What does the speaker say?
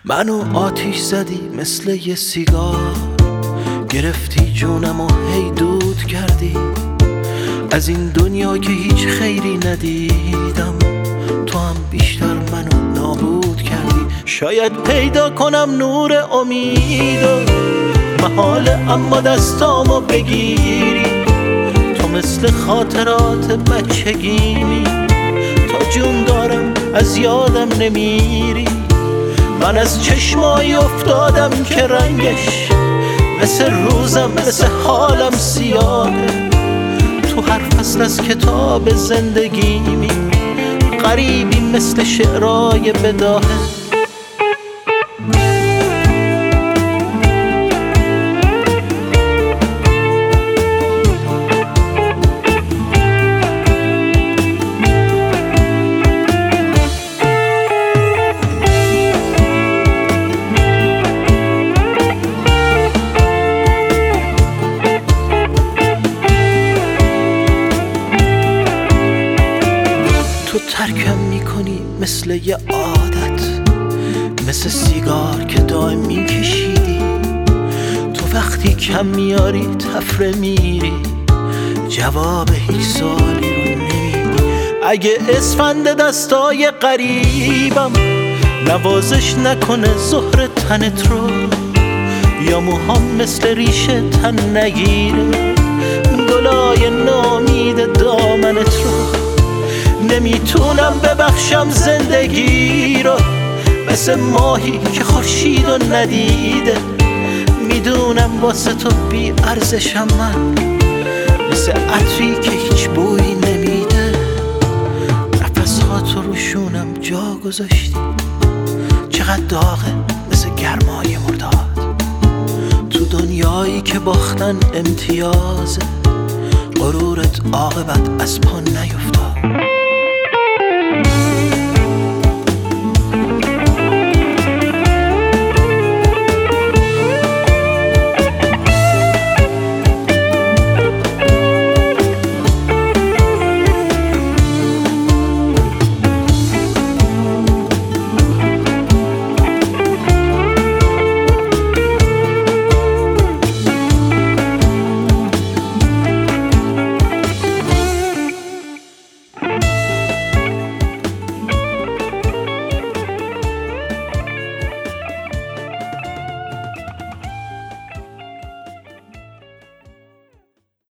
منو آتیش زدی مثل یه سیگار، گرفتی جونم و هی دود کردی. از این دنیا که هیچ خیری ندیدم، تو هم بیشتر منو نابود کردی. شاید پیدا کنم نور امیدو محاله، اما دستامو بگیری. تو مثل خاطرات بچگیمی، تا جون دارم از یادم نمیری. من از چشمایی افتادم که رنگش مثل روزم، مثل حالم سیاهه. تو هر فصل از کتاب زندگیمی، غریبی مثل شعرهای بداهه. تو ترکم میکنی مثل یه عادت، مثل سیگار که دائم میکشیدی. تو وقتی کم میاری تفره میری، جواب هیچ سوالی رو نمیدی. اگه اسفند دستای قریبم نوازش نکنه زهر تنت رو، یا موهام مثل ریشه تن نگیره گلای نامید دامنت رو. نمیتونم ببخشم زندگی رو، مثل ماهی که خورشید رو ندیده. میدونم واسه تو بی ارزشم من، مثل عطری که هیچ بویی نمیده. نفس‌هات رو شونم جا گذاشتی، چقدر داغه مثل گرمای مرداد. تو دنیایی که باختن امتیازه، غرورت عاقبت از پا نیفته.